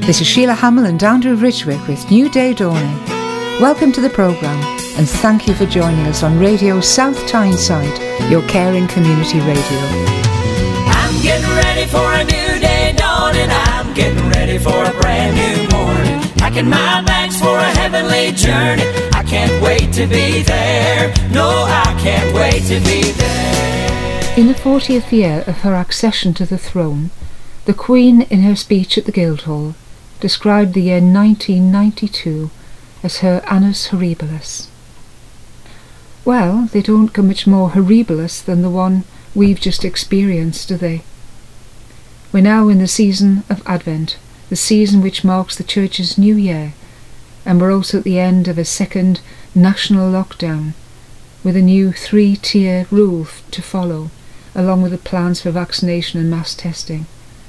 This is Sheila Hamill and Andrew Ridgwick with New Day Dawning. Welcome to the programme and thank you for joining us on Radio South Tyneside, your caring community radio. I'm getting ready for a new day dawning. I'm getting ready for a brand new morning. Packing my bags for a heavenly journey. I can't wait to be there. No, I can't wait to be there. In the 40th year of her accession to the throne, the Queen, in her speech at the Guildhall, described the year 1992 as her annus horribilis. Well, they don't come much more horribilis than the one we've just experienced, do they? We're now in the season of Advent, the season which marks the Church's new year, and we're also at the end of a second national lockdown, with a new 3-tier rule to follow, along with the plans for vaccination and mass testing.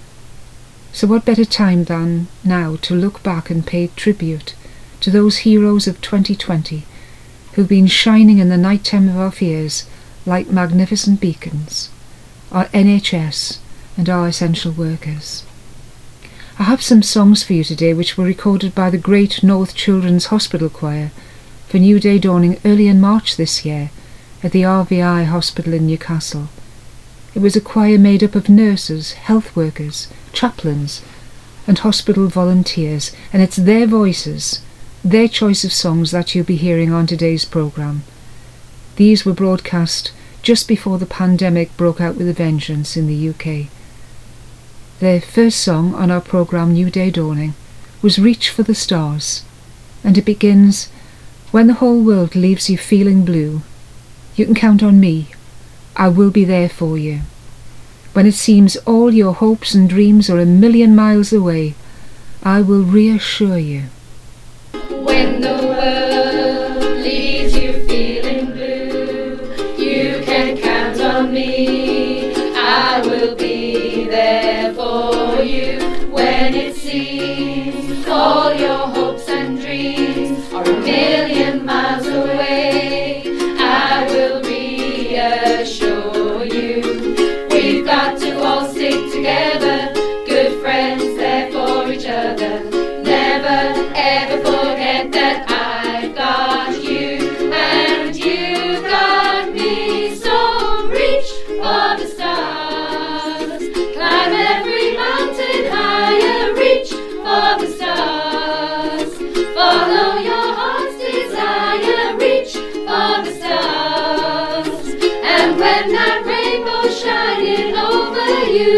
So what better time than now to look back and pay tribute to those heroes of 2020 who've been shining in the night time of our fears like magnificent beacons, our NHS and our essential workers. I have some songs for you today which were recorded by the Great North Children's Hospital Choir for New Day Dawning early in March this year at the RVI Hospital in Newcastle. It was a choir made up of nurses, health workers, chaplains and hospital volunteers, and it's their voices, their choice of songs that you'll be hearing on today's programme. These were broadcast just before the pandemic broke out with a vengeance in the UK. Their first song on our programme New Day Dawning was Reach for the Stars, and it begins, "When the whole world leaves you feeling blue, you can count on me. I will be there for you. When it seems all your hopes and dreams are a million miles away, I will reassure you." When the world leaves you feeling blue, you can count on me. I will be there for you. When it seems all your hopes and dreams are a million miles away, I will reassure you. We've got to all stick together, good friends there for each other. Never ever forget that I've got you and you've got me. So reach for the stars, climb every mountain higher. Reach for the stars, follow your heart's desire. Reach for the stars, and when that rainbow's shining over you,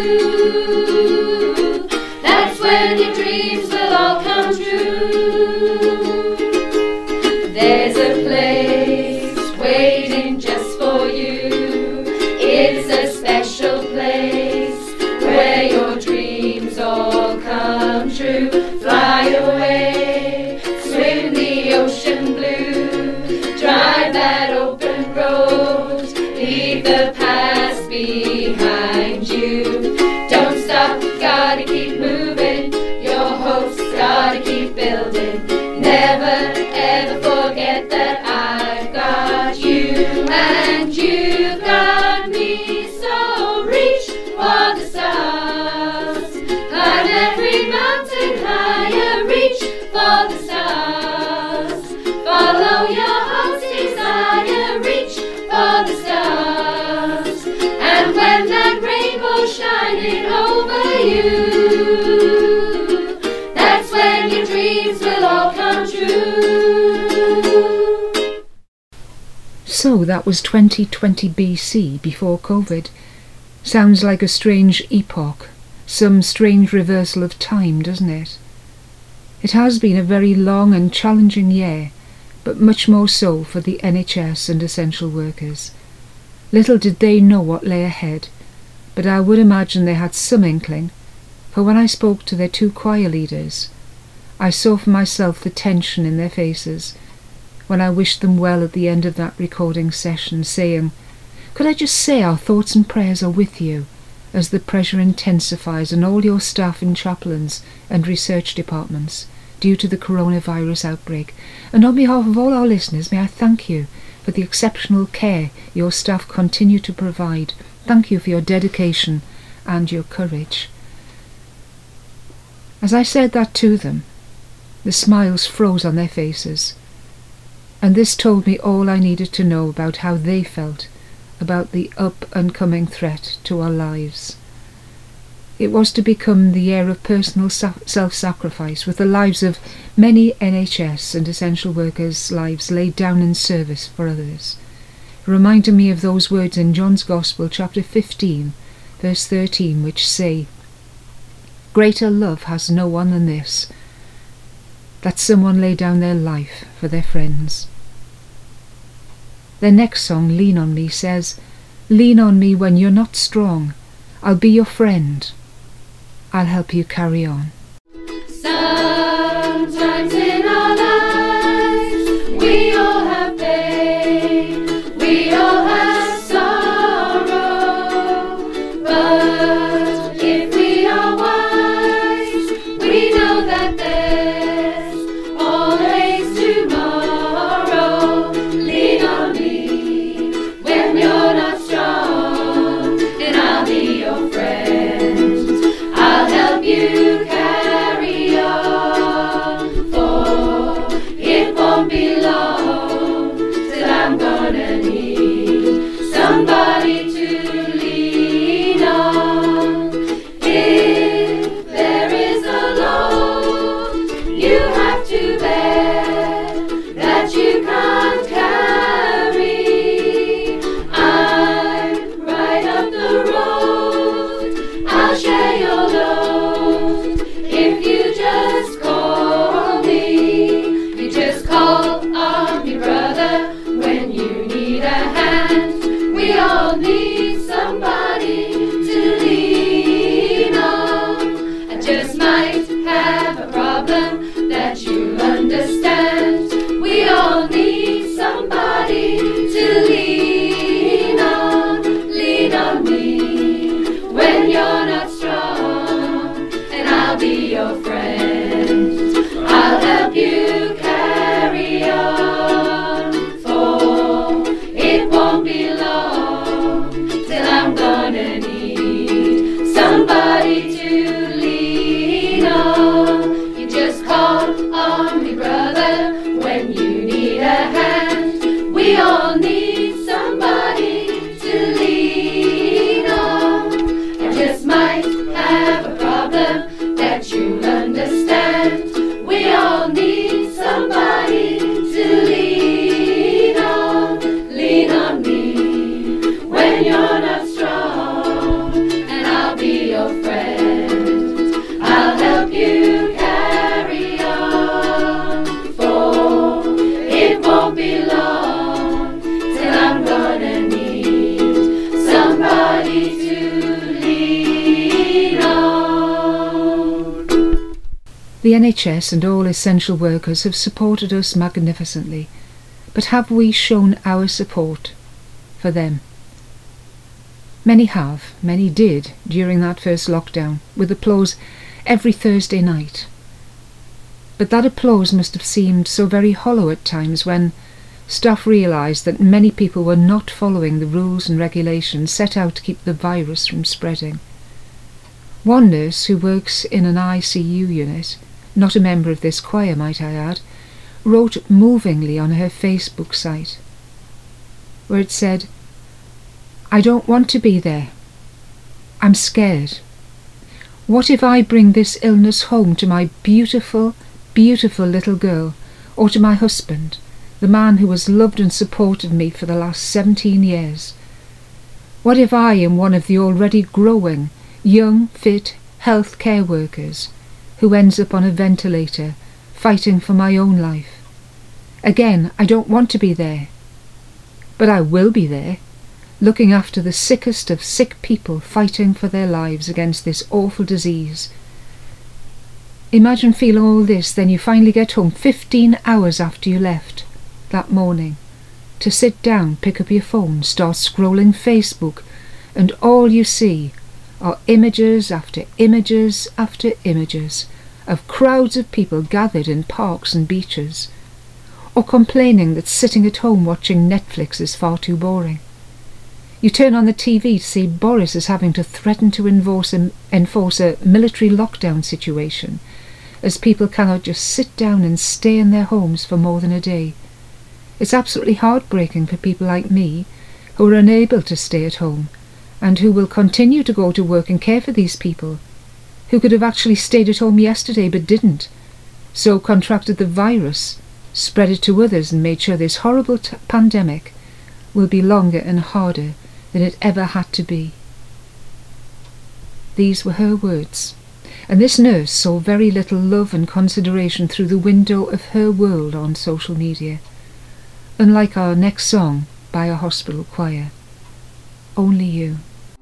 that's when your dreams will all come true. There's a place waiting just for you. It's a special place where your dreams all come true. Fly away, swim the ocean blue, drive that open road, leave the past behind you. Don't stop, gotta keep moving, your hopes gotta keep building. Never ever forget that I've got you and you've got me. So reach for the stars, climb every mountain higher. Reach for the stars, follow your heart's desire. Reach for the stars, and when that rainbow's shining over you, that's when your dreams will all come true. So that was 2020 BC, before COVID. Sounds like a strange epoch, some strange reversal of time, doesn't it? It has been a very long and challenging year, but much more so for the NHS and essential workers. Little did they know what lay ahead, but I would imagine they had some inkling, for when I spoke to their 2 choir leaders, I saw for myself the tension in their faces when I wished them well at the end of that recording session, saying, "Could I just say our thoughts and prayers are with you as the pressure intensifies on all your staff and chaplains and research departments due to the coronavirus outbreak, and on behalf of all our listeners, may I thank you for the exceptional care your staff continue to provide. Thank you for your dedication and your courage." As I said that to them, the smiles froze on their faces, and this told me all I needed to know about how they felt about the up-and-coming threat to our lives. It was to become the year of personal self-sacrifice, with the lives of many NHS and essential workers' lives laid down in service for others. It reminded me of those words in John's Gospel, chapter 15, verse 13, which say, "Greater love has no one than this, that someone lay down their life for their friends." Their next song, Lean on Me, says, "Lean on me when you're not strong. I'll be your friend. I'll help you carry on." Sometimes in our lives we all have pain, we all have sorrow, but if we are wise, we know that there's always tomorrow. Lean on me when you're not strong, and I'll be your friend. I'll help you carry on, for it won't be long till I'm gonna need somebody to lean on. If there is a load you have to bear that you can't carry, I'm right up the road. I'll share your load if you just call me. You just call on me, brother, when you need a hand. We all need somebody to lean on. I just might have a problem that you'll understand. We all need somebody to lean on. Lean on me when you're not strong, and I'll be your friend. I'll help you carry on, for it won't be long till I'm gonna need somebody to lean on. You just call on me, brother, when you need a hand. We all need somebody to lean on. I just might have a problem that you'll understand. We all need somebody to lean on. Lean on me when you're not strong, and I'll be your friend. I'll help you carry on, for it won't be long till I'm gonna need somebody to lean on. The NHS and all essential workers have supported us magnificently, but have we shown our support for them? Many have, many did during that first lockdown, with applause every Thursday night. But that applause must have seemed so very hollow at times when staff realised that many people were not following the rules and regulations set out to keep the virus from spreading. One nurse who works in an ICU unit, not a member of this choir might I add, wrote movingly on her Facebook site, where it said, "I don't want to be there. I'm scared. What if I bring this illness home to my beautiful, beautiful little girl, or to my husband, the man who has loved and supported me for the last 17 years? What if I am one of the already growing, young, fit health care workers who ends up on a ventilator, fighting for my own life? Again, I don't want to be there. But I will be there, looking after the sickest of sick people fighting for their lives against this awful disease. Imagine feeling all this, then you finally get home 15 hours after you left that morning, to sit down, pick up your phone, start scrolling Facebook, and all you see are images after images after images of crowds of people gathered in parks and beaches, or complaining that sitting at home watching Netflix is far too boring. You turn on the TV to see Boris is having to threaten to enforce a military lockdown situation, as people cannot just sit down and stay in their homes for more than a day. It's absolutely heartbreaking for people like me, who are unable to stay at home, and who will continue to go to work and care for these people, who could have actually stayed at home yesterday but didn't, so contracted the virus, spread it to others, and made sure this horrible pandemic will be longer and harder than it ever had to be. These were her words, and this nurse saw very little love and consideration through the window of her world on social media, unlike our next song by a hospital choir, Only You.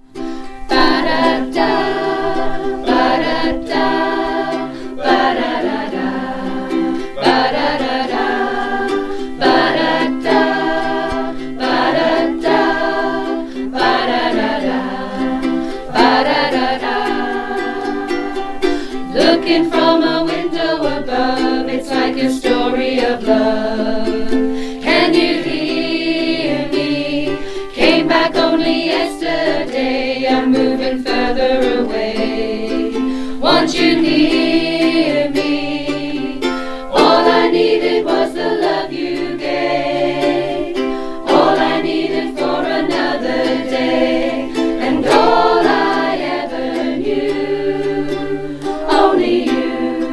Looking from a window above, it's like a story of love. Can you hear me? Came back only yesterday, I'm moving further away. Want you near me? All I needed was the love you gave. All I needed for another day, and all I ever knew. Only you.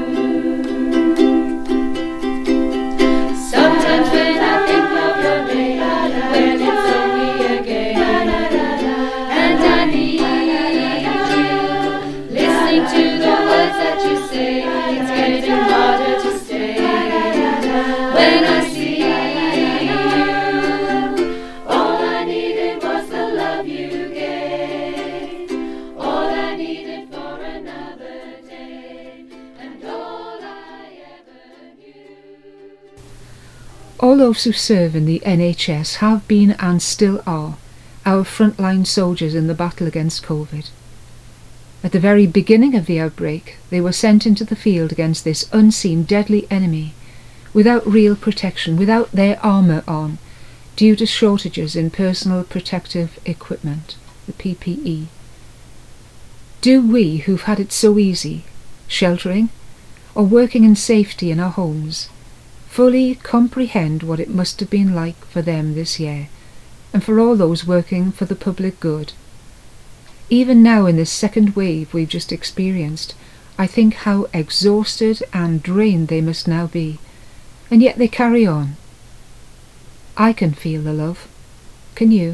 Sometimes when I think of your name, when it's only a game, and I need you, listening to the words that you say, it's getting harder to stay. When I see you, all I needed was the love you gave. All I needed for another day, and all I ever knew. All those who serve in the NHS have been and still are our frontline soldiers in the battle against COVID. At the very beginning of the outbreak, they were sent into the field against this unseen deadly enemy, without real protection, without their armour on, due to shortages in personal protective equipment, the PPE. Do we, who've had it so easy, sheltering, or working in safety in our homes, fully comprehend what it must have been like for them this year, and for all those working for the public good? Even now in this second wave we've just experienced, I think how exhausted and drained they must now be, and yet they carry on. I can feel the love. Can you?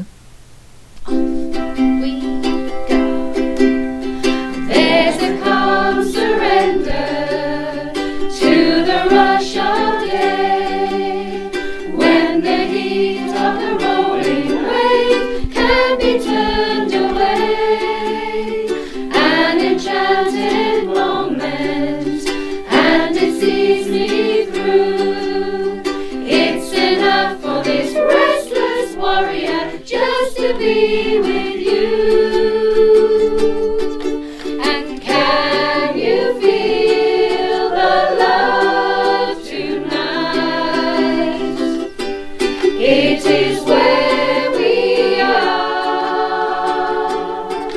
We go. There's a calm surrender to the rush of day, when the heat of the rolling wave can be turned away. An enchanted moment, and it sees me through. It's enough for this restless warrior just to be with you. And can you feel the love tonight? It is where we are.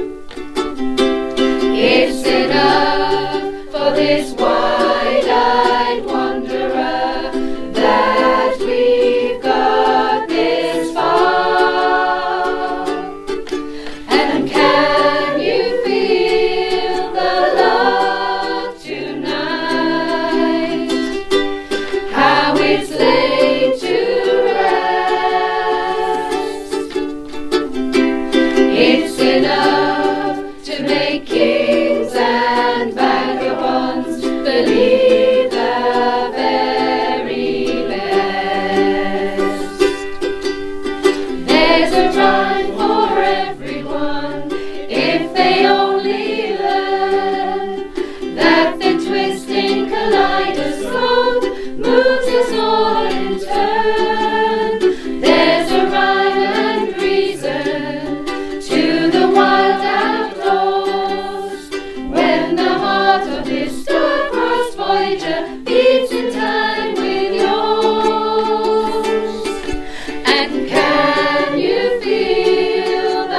It's enough for this wide-eyed wanderer that we've got this far. And can you feel the love tonight? How it's laid to rest. It's enough to make kings and vagabonds believe the very best. There's a rhyme for everyone if they only learn that the twisting kaleidoscope moves us all in turn. There's a rhyme and reason to the wild outdoors, when the heart of this star-crossed voyager beats in time with yours. And can you feel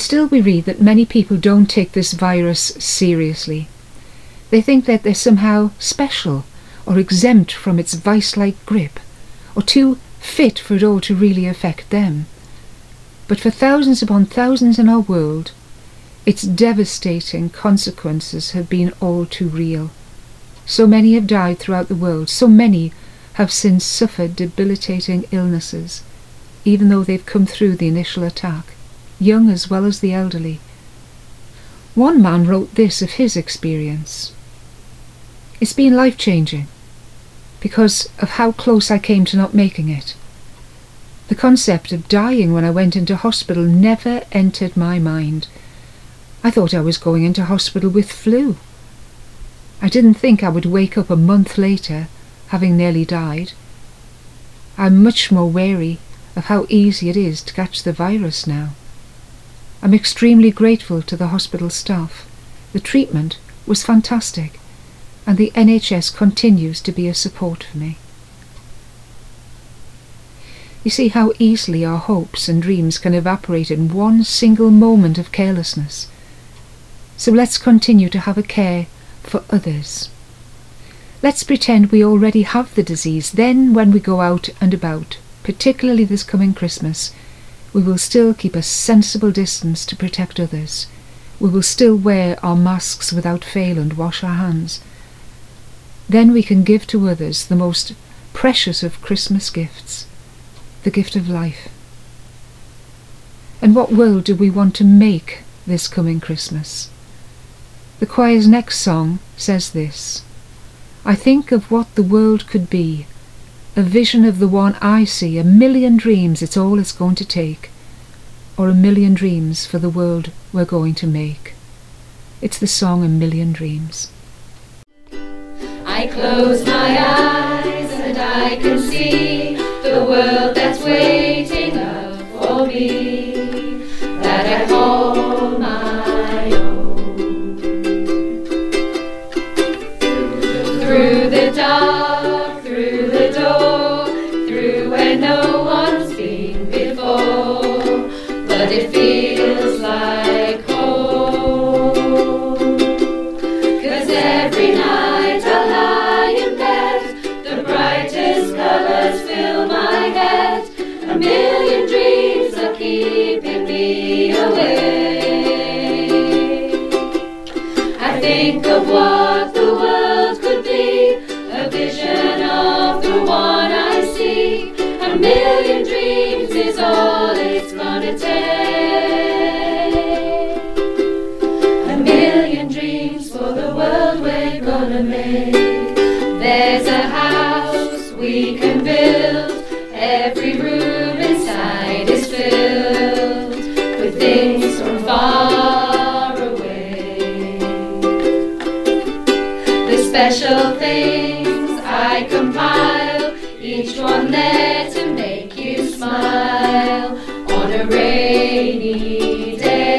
still we read that many people don't take this virus seriously. They think that they're somehow special or exempt from its vice-like grip, or too fit for it all to really affect them. But for thousands upon thousands in our world, its devastating consequences have been all too real. So many have died throughout the world, so many have since suffered debilitating illnesses, even though they've come through the initial attack, young as well as the elderly. One man wrote this of his experience: "It's been life-changing, because of how close I came to not making it. The concept of dying when I went into hospital never entered my mind. I thought I was going into hospital with flu. I didn't think I would wake up a month later, having nearly died. I'm much more wary of how easy it is to catch the virus now. I'm extremely grateful to the hospital staff. The treatment was fantastic, and the NHS continues to be a support for me." You see how easily our hopes and dreams can evaporate in one single moment of carelessness. So let's continue to have a care for others. Let's pretend we already have the disease. Then when we go out and about, particularly this coming Christmas, we will still keep a sensible distance to protect others. We will still wear our masks without fail and wash our hands. Then we can give to others the most precious of Christmas gifts, the gift of life. And what world do we want to make this coming Christmas? The choir's next song says this: "I think of what the world could be, a vision of the one I see, 1,000,000 dreams, it's all it's going to take, or 1,000,000 dreams for the world we're going to make." It's the song 1,000,000 Dreams. I close my eyes and I can see the world that's waiting up for me, that I call my own. Through the dark, through the door, through where no one's been before, but it feels like home. 'Cause every night I lie in bed, the brightest colours fill my head, 1,000,000 dreams are keeping me awake. I think of what the world could be, a vision of the one I see, 1,000,000 dreams is all it's gonna take. 1,000,000 dreams for the world we're gonna make. There's a house we can build, every room inside is filled with things from far away. The special things I compile, each one there to make you smile on a rainy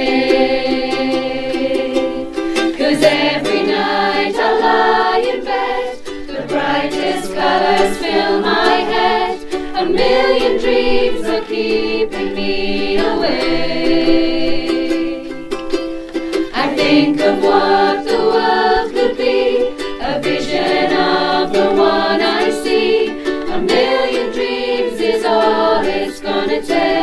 day. 'Cause every night I lie in bed, the brightest colours fill my head, 1,000,000 dreams are keeping me awake. I think of what the world could be, a vision of the one I see, 1,000,000 dreams is all it's gonna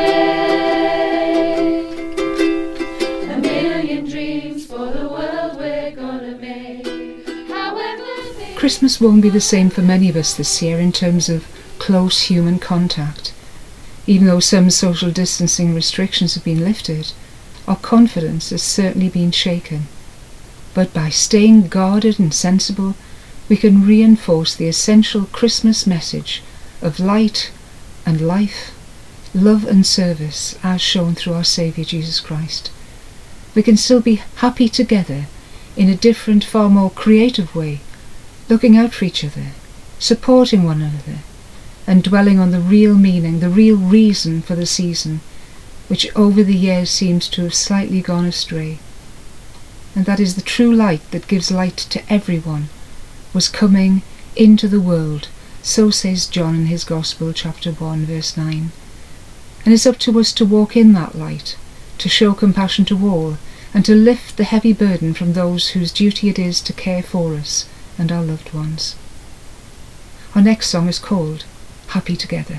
take. 1,000,000 dreams for the world we're gonna make. However big... Christmas won't be the same for many of us this year in terms of close human contact. Even though some social distancing restrictions have been lifted, our confidence has certainly been shaken. But by staying guarded and sensible, we can reinforce the essential Christmas message of light and life, love and service as shown through our Saviour Jesus Christ. We can still be happy together in a different, far more creative way, looking out for each other, supporting one another, and dwelling on the real meaning, the real reason for the season, which over the years seems to have slightly gone astray. And that is the true light that gives light to everyone was coming into the world, so says John in his Gospel, chapter 1, verse 9. And it's up to us to walk in that light, to show compassion to all, and to lift the heavy burden from those whose duty it is to care for us and our loved ones. Our next song is called Happy Together.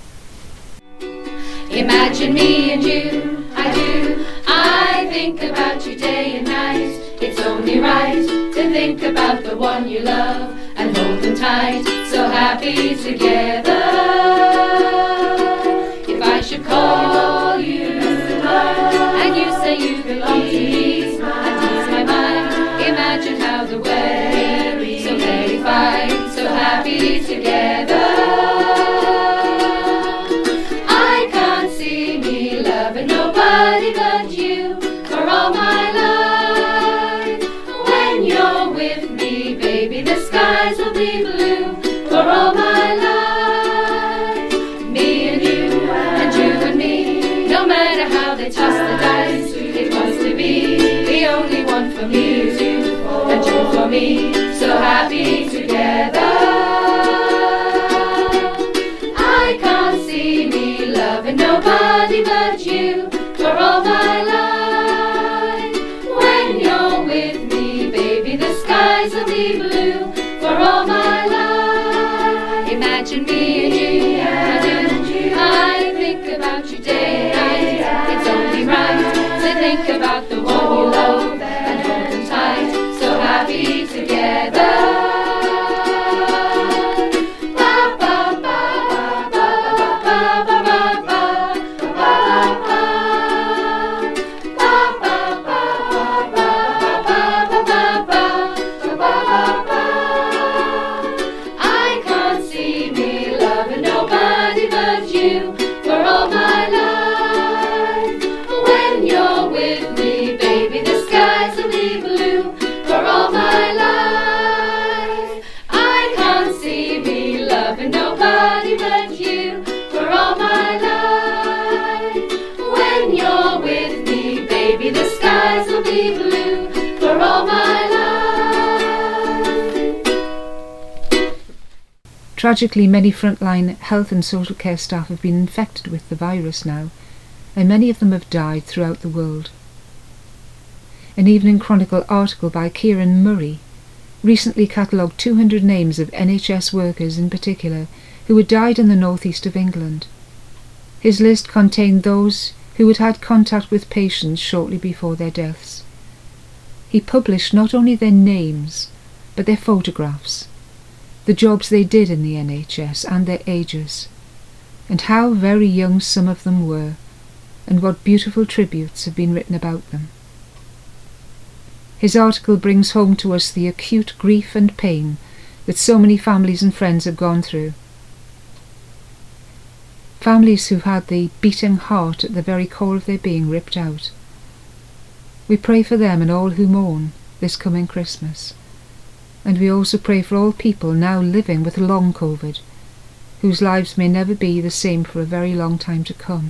Imagine me and you, I do. I think about you day and night. It's only right to think about the one you love and hold them tight, so happy together. If I should call you and you say you belong to me and ease my mind, imagine how the way, so very fine, so happy together. I can't see me loving nobody but you for all my life. When you're with me, baby, the skies will be blue for all my life. Me and you and me, no matter how they toss the dice, it wants to be the only one for me is you, and you for me, so happy together. I can't see me loving nobody but you for all my life. When you're with me, baby, the skies will be blue for all my life. Imagine me and you, I think about you day and night. It's only right to think about the one you love and hold them tight, so happy together. Tragically, many frontline health and social care staff have been infected with the virus now, and many of them have died throughout the world. An Evening Chronicle article by Kieran Murray recently catalogued 200 names of NHS workers in particular who had died in the northeast of England. His list contained those who had had contact with patients shortly before their deaths. He published not only their names, but their photographs, the jobs they did in the NHS and their ages, and how very young some of them were, and what beautiful tributes have been written about them. His article brings home to us the acute grief and pain that so many families and friends have gone through. Families who had the beating heart at the very core of their being ripped out. We pray for them and all who mourn this coming Christmas. And we also pray for all people now living with long COVID, whose lives may never be the same for a very long time to come.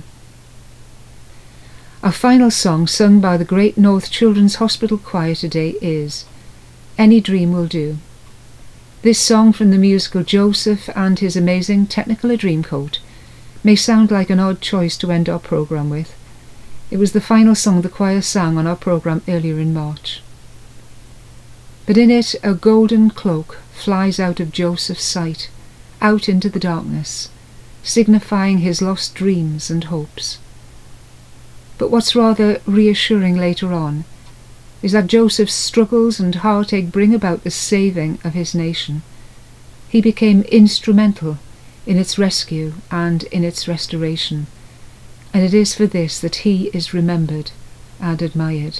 Our final song, sung by the Great North Children's Hospital Choir today, is Any Dream Will Do. This song from the musical Joseph and His Amazing Technicolor Dreamcoat may sound like an odd choice to end our programme with. It was the final song the choir sang on our programme earlier in March. But in it a golden cloak flies out of Joseph's sight, out into the darkness, signifying his lost dreams and hopes. But what's rather reassuring later on is that Joseph's struggles and heartache bring about the saving of his nation. He became instrumental in its rescue and in its restoration, and it is for this that he is remembered and admired.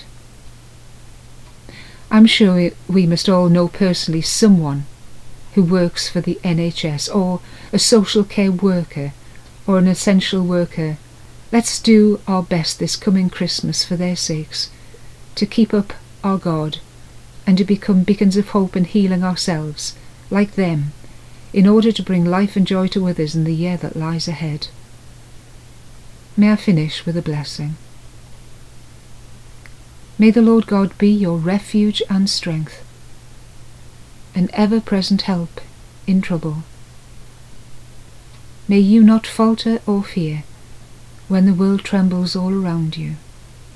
I'm sure we must all know personally someone who works for the NHS, or a social care worker, or an essential worker. Let's do our best this coming Christmas for their sakes, to keep up our God, and to become beacons of hope and healing ourselves, like them, in order to bring life and joy to others in the year that lies ahead. May I finish with a blessing. May the Lord God be your refuge and strength, an ever-present help in trouble. May you not falter or fear when the world trembles all around you.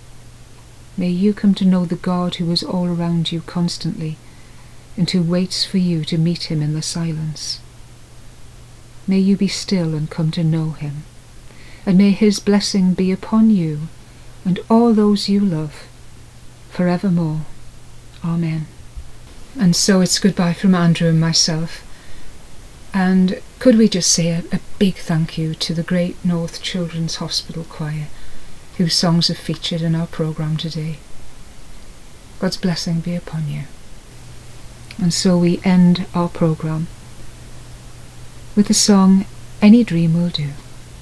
May you come to know the God who is all around you constantly, and who waits for you to meet him in the silence. May you be still and come to know him, and may his blessing be upon you and all those you love, forevermore. Amen. And so it's goodbye from Andrew and myself. And could we just say a big thank you to the Great North Children's Hospital Choir, whose songs are featured in our programme today. God's blessing be upon you. And so we end our programme with the song Any Dream Will Do.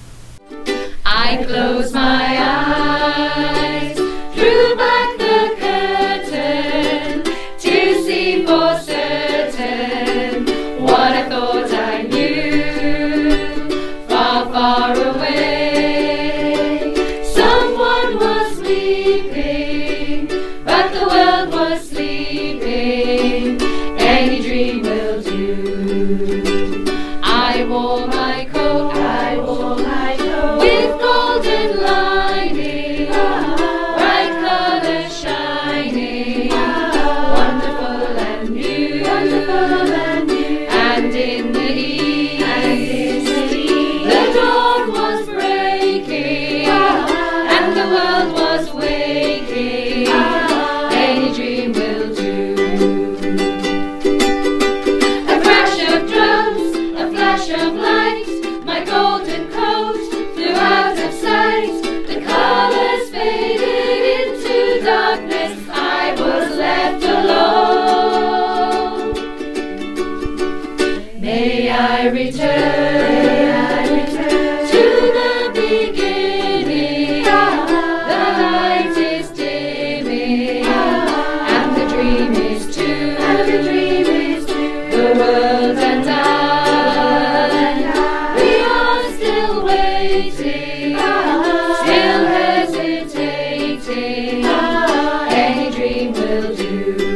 I close my eyes, drew back the curtain to see for certain what I thought I knew. Far, far away, someone was weeping, but the world was sleeping. Any dream will do. I wore my coat, with golden lining, bright colours shining, wonderful and new, and in the east, the dawn was breaking, and the world was waking. Any dream will do. A crash of drums, a flash of light, my golden coat flew out of sight. The colours faded into darkness, I was left alone. May I return to the beginning. The light is dimming, and the dream is too. The world and I, we are still waiting, still hesitating. Any dream will do.